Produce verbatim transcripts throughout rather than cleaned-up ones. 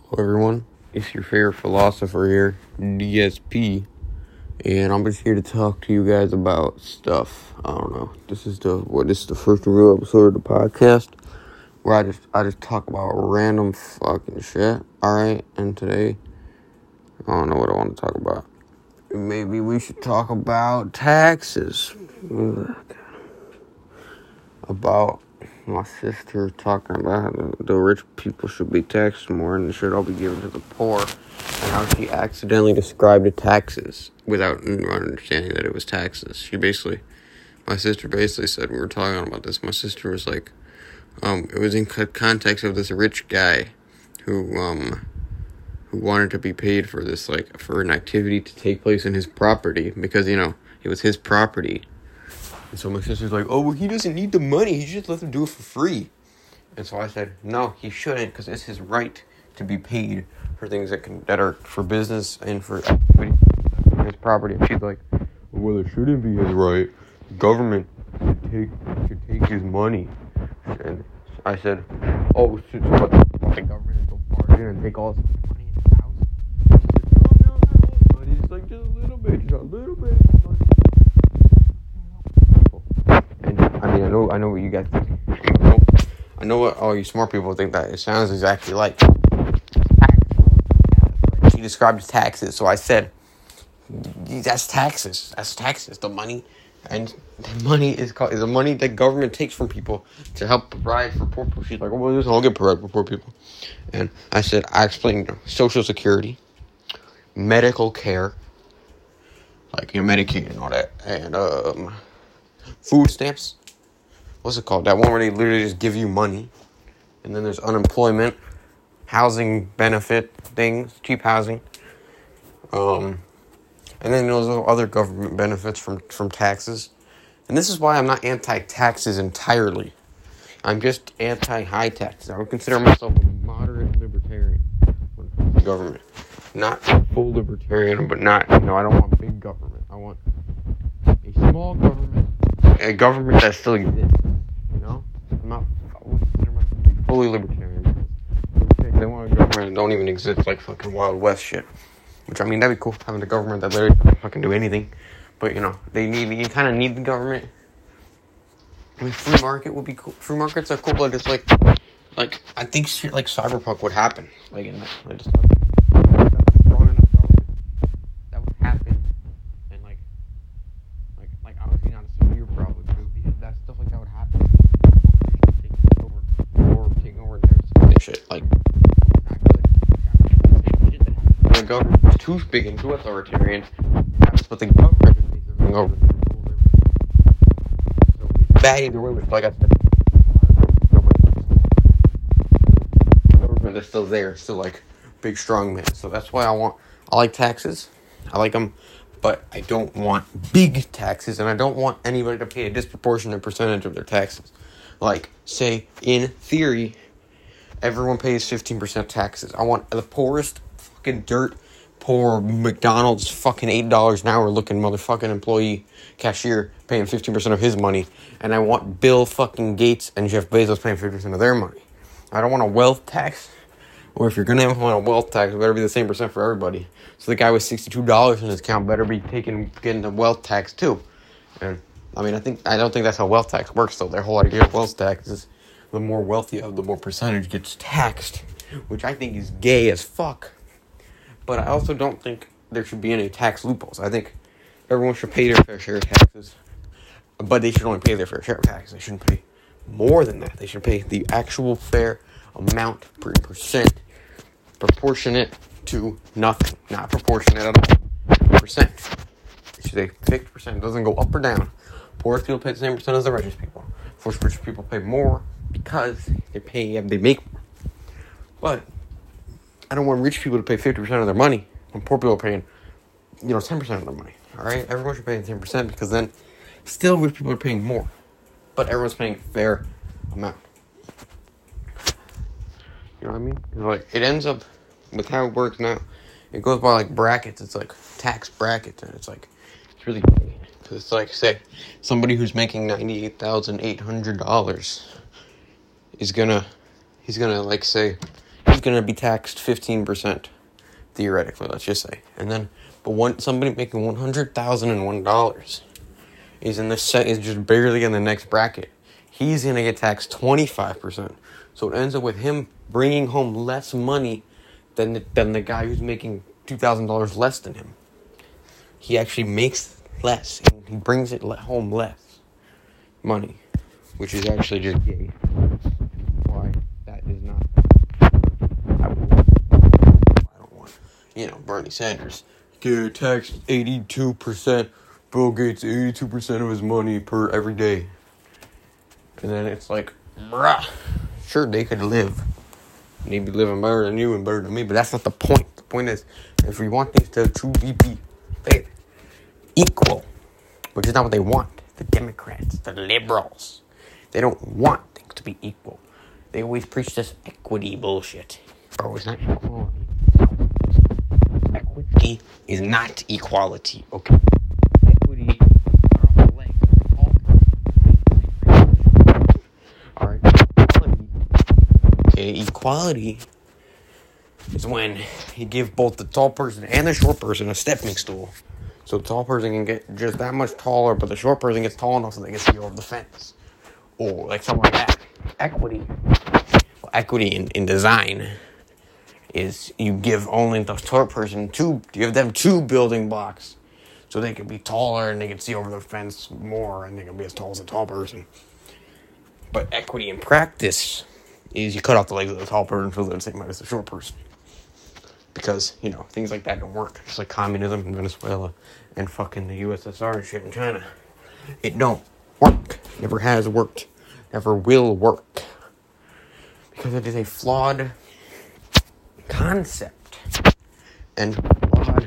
Hello everyone, it's your favorite philosopher here, D S P, and I'm just here to talk to you guys about stuff. I don't know. This is the what? This is the first real episode of the podcast where I just I just talk about random fucking shit. All right, and today I don't know what I want to talk about. Maybe we should talk about taxes. About my sister talking about how the, the rich people should be taxed more and it should all be given to the poor, and how she accidentally described the taxes without understanding that it was taxes. She basically, my sister basically said, we were talking about this, my sister was like, um, it was in context of this rich guy who, um, who wanted to be paid for this, like, for an activity to take place in his property, because, you know, it was his property. And so my sister's like, oh, well, he doesn't need the money. He should just let them do it for free. And so I said, no, he shouldn't, because it's his right to be paid for things that can that are for business and for activity for his property. And she's like, well, it shouldn't be his right. The government should take should take his money. And I said, oh, should what, the government go bargain and take all his money in his house? She said, no, no, not all his money. It's like just a little bit, just a little bit of money. I mean, I know, I know what you guys think. I know, I know what all you smart people think that it sounds exactly like. She described taxes, so I said, "That's taxes. That's taxes. The money, and the money is called the money that government takes from people to help provide for poor people." She's like, "Oh, well, this all get provided for poor people," and I said, I explained Social Security, medical care, like your Medicaid and all that, and um, food stamps. What's it called? That one where they literally just give you money. And then there's unemployment, housing benefit things, cheap housing. Um, and then there's other government benefits from, from taxes. And this is why I'm not anti-taxes entirely. I'm just anti-high taxes. I would consider myself a moderate libertarian when it comes to government. Not full libertarian, but not, you know, I don't want big government. I want a small government. A government that still exists, you know? I'm not, I wouldn't consider myself to be fully libertarian. They want a government that don't even exist, like fucking Wild West shit. Which, I mean, that'd be cool, having a government that literally doesn't fucking do anything. But, you know, they need, you kind of need the government. I mean, free market would be cool. Free markets are cool, but it's like, like, I think shit like Cyberpunk would happen. Like, in that, like, just, like, not good. The government is too big and too authoritarian, but the government is taking over. So it's bad either way, like I said. The government is still there, still like big strong man. So that's why I want, I like taxes. I like them, but I don't want big taxes, and I don't want anybody to pay a disproportionate percentage of their taxes. Like, say, in theory, everyone pays fifteen percent taxes. I want the poorest fucking dirt poor McDonald's fucking eight dollars an hour looking motherfucking employee cashier paying fifteen percent of his money. And I want Bill fucking Gates and Jeff Bezos paying fifty percent of their money. I don't want a wealth tax. Or if you're going to implement a wealth tax, it better be the same percent for everybody. So the guy with sixty-two dollars in his account better be taking getting a wealth tax too. And I mean, I think I don't think that's how wealth tax works though. Their whole idea of wealth tax is the more wealthy of the more percentage gets taxed, which I think is gay as fuck. But I also don't think there should be any tax loopholes. I think everyone should pay their fair share of taxes, but they should only pay their fair share of taxes. They shouldn't pay more than that. They should pay the actual fair amount per percent, proportionate to nothing, not proportionate at all. Percent. It should be a fixed percent. It doesn't go up or down. Poorest people pay the same percent as the richest people. First, rich people pay more because they pay, they make more. But I don't want rich people to pay fifty percent of their money when poor people are paying, you know, ten percent of their money. All right? Everyone should pay ten percent because then still rich people are paying more. But everyone's paying a fair amount. You know what I mean? Like, it ends up with how it works now. It goes by like brackets. It's like tax brackets, and it's like, it's really big. Because it's like, say, somebody who's making ninety-eight thousand eight hundred dollars is gonna, he's gonna, like, say, he's he's going to be taxed fifteen percent, theoretically, let's just say. And then, but one somebody making one hundred thousand one dollars is in the set, is just barely in the next bracket. He's going to get taxed twenty-five percent. So it ends up with him bringing home less money than the, than the guy who's making two thousand dollars less than him. He actually makes less, and he brings it home less money, which is actually just gay. Why that is not. I don't want, you know, Bernie Sanders get taxed eighty-two percent. Bill Gates eighty-two percent of his money per every day. And then it's like, bruh, sure, they could live. Maybe living better than you and better than me, but that's not the point. The point is, if we want things to truly be fair, equal, which is not what they want. The Democrats, the liberals, they don't want things to be equal. They always preach this equity bullshit. Bro, it's not equality. Equity is not equality, okay? Equity. Alright. Okay, equality is when you give both the tall person and the short person a stepping stool. So the tall person can get just that much taller, but the short person gets tall enough so they can see over the fence. Or like something like that. Equity. Well, equity in, in design is you give only the short person two, you give them two building blocks so they can be taller and they can see over the fence more and they can be as tall as a tall person. But equity in practice is you cut off the legs of the tall person so they're the same height as the short person. Because, you know, things like that don't work. Just like communism in Venezuela and fucking the U S S R and shit in China. It don't work. Never has worked. Never will work. Because it is a flawed concept. And flawed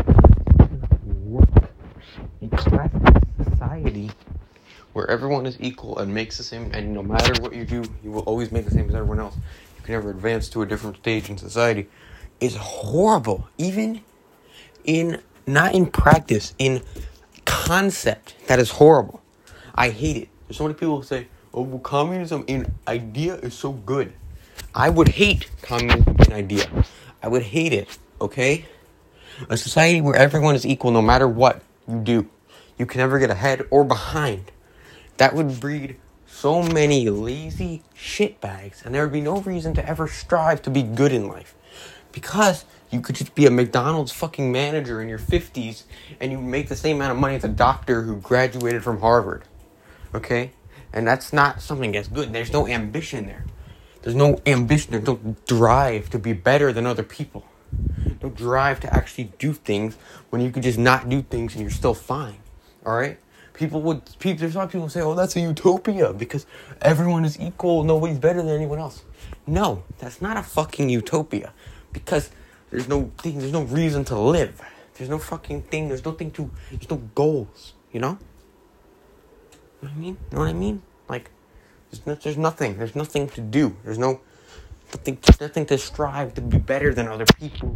work. A classic society where everyone is equal and makes the same, and no matter what you do, you will always make the same as everyone else. You can never advance to a different stage in society. Is horrible, even in, not in practice, in concept. That is horrible. I hate it. There's so many people who say, oh, well, communism in idea is so good. I would hate communism in idea. I would hate it, okay? A society where everyone is equal no matter what you do. You can never get ahead or behind. That would breed so many lazy shitbags, and there would be no reason to ever strive to be good in life. Because you could just be a McDonald's fucking manager in your fifties and you make the same amount of money as a doctor who graduated from Harvard. Okay? And that's not something that's good. There's no ambition there. There's no ambition. There's no drive to be better than other people. No drive to actually do things when you could just not do things and you're still fine. Alright? People would, people, there's a lot of people who say, oh, that's a utopia because everyone is equal. Nobody's better than anyone else. No, that's not a fucking utopia. Because there's no thing, there's no reason to live. There's no fucking thing, there's nothing to, there's no goals, you know? You know what I mean? You know what I mean? Like, there's, no, there's nothing, there's nothing to do. There's no, nothing, nothing to strive to be better than other people.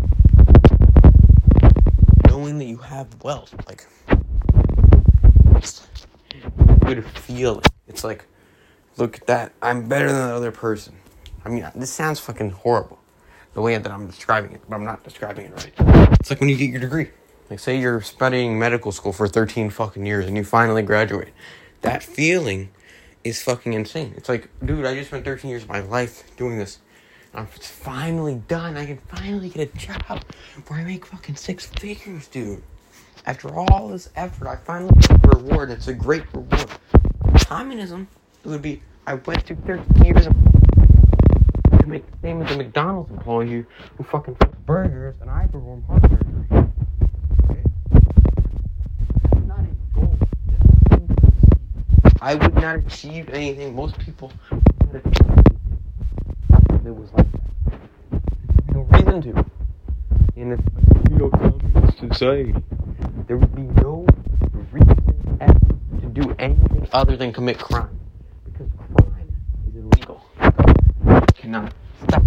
Knowing that you have wealth, like, it's a good feeling. It's like, look at that, I'm better than the other person. I mean, this sounds fucking horrible. The way that I'm describing it, but I'm not describing it right. It's like when you get your degree. Like, say you're studying medical school for thirteen fucking years and you finally graduate. That feeling is fucking insane. It's like, dude, I just spent thirteen years of my life doing this. I'm finally done. I can finally get a job where I make fucking six figures, dude. After all this effort, I finally get a reward. It's a great reward. Communism, it would be, I went through thirteen years of make the same as a McDonald's employee who fucking flips burgers and I perform heart surgery. Okay? That's not a goal. I would not achieve anything. Most people would not achieve anything if it was like that. There's no reason to. In this communist society, there would be no reason ever to do anything other than commit crime. Because crime is illegal. Cannot stop.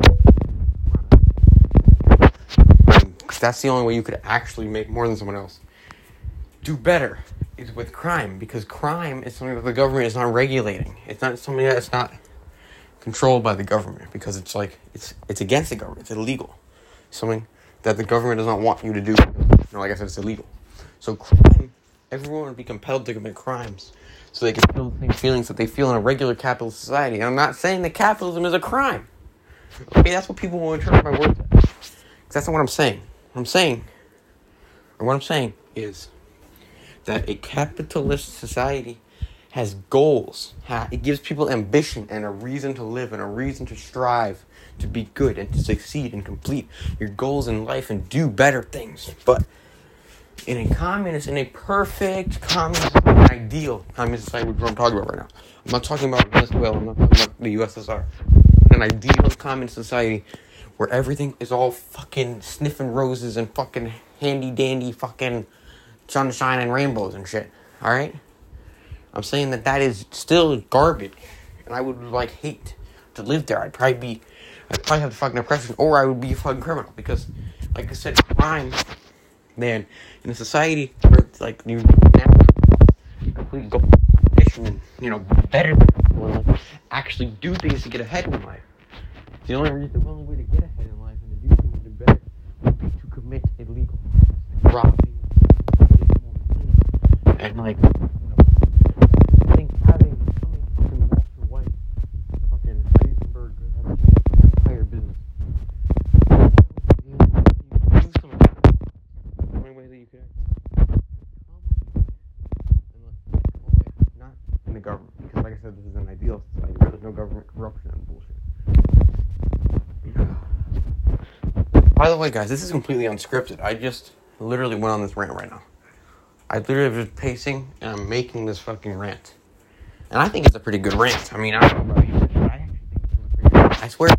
That's the only way you could actually make more than someone else. Do better is with crime, because crime is something that the government is not regulating. It's not something that's not controlled by the government because it's like it's it's against the government. It's illegal. Something that the government does not want you to do. You know, like I said, it's illegal. So crime, everyone would be compelled to commit crimes so they can feel the same feelings that they feel in a regular capitalist society. And I'm not saying that capitalism is a crime. Okay, that's what people will interpret my words as. Because that's not what I'm saying. What I'm saying, or what I'm saying is that a capitalist society has goals. It gives people ambition and a reason to live and a reason to strive, to be good and to succeed and complete your goals in life and do better things. But in a communist, in a perfect communist, an ideal communist society, which is what I'm talking about right now. I'm not talking about Venezuela. I'm not talking about the U S S R. An ideal communist society where everything is all fucking sniffing roses and fucking handy dandy fucking sunshine and rainbows and shit. Alright? I'm saying that that is still garbage. And I would, like, hate to live there. I'd probably be... I'd probably have fucking depression, or I would be a fucking criminal. Because, like I said, crime, man, in a society where it's like you complete goal and, you know, better than people and, like, actually do things to get ahead in life. The only reason, the only way to get ahead in life and to do things to do better would be to commit illegal robbing, and like, you know, I think having becoming fucking Walter White, fucking Heisenberg, having an empire business. Do something. The only way that you can act. Not in the government, because like I said, this is an ideal society where there's no government corruption and bullshit. By the way, guys, this is completely unscripted. I just literally went on this rant right now. I literally was just pacing, and I'm making this fucking rant. And I think it's a pretty good rant. I mean, I don't know about you, but I actually think it's a pretty good rant. I swear.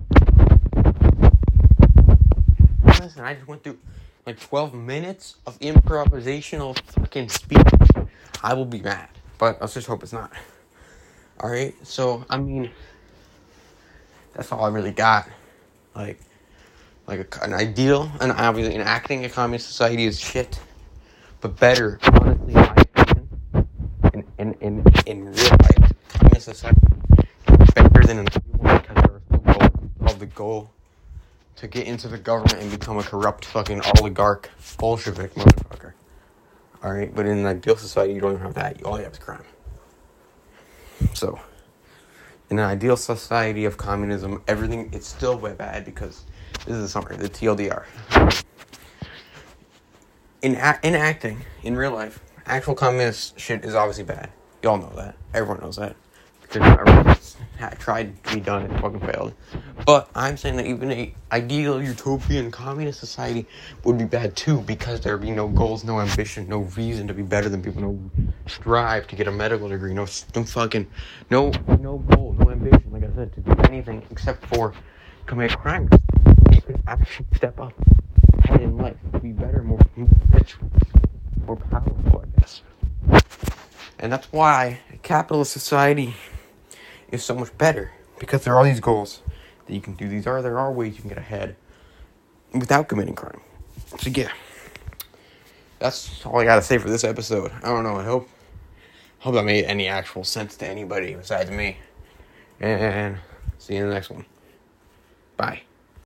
Listen, I just went through like twelve minutes of improvisational fucking speech. I will be mad, but let's just hope it's not. Alright, so, I mean, that's all I really got. Like, like a, an ideal, and obviously enacting a communist society is shit. But better, honestly, in my opinion, in, in, in, in real life, communist society is better than an ideal one because there is no goal, of the goal to get into the government and become a corrupt fucking oligarch Bolshevik motherfucker. Alright, but in an ideal society, you don't even have that. All you have is crime. So, in an ideal society of communism, everything, it's still way bad because this is a summary, the T L D R. In a- enacting, in real life, actual communist shit is obviously bad. Y'all know that. Everyone knows that. Because everyone's tried to be done and fucking failed. But I'm saying that even a ideal utopian communist society would be bad too, because there would be no goals, no ambition, no reason to be better than people, no strive to get a medical degree, no, no fucking, no, no goal, no ambition, like I said, to do anything except for commit crime. You could actually step up ahead in life, be better, more, more rich, more powerful, I guess. And that's why a capitalist society is so much better, because there are these goals that you can do. These are there are ways you can get ahead without committing crime. So yeah, that's all I gotta say for this episode. I don't know. I hope hope that made any actual sense to anybody besides me. And see you in the next one. Bye.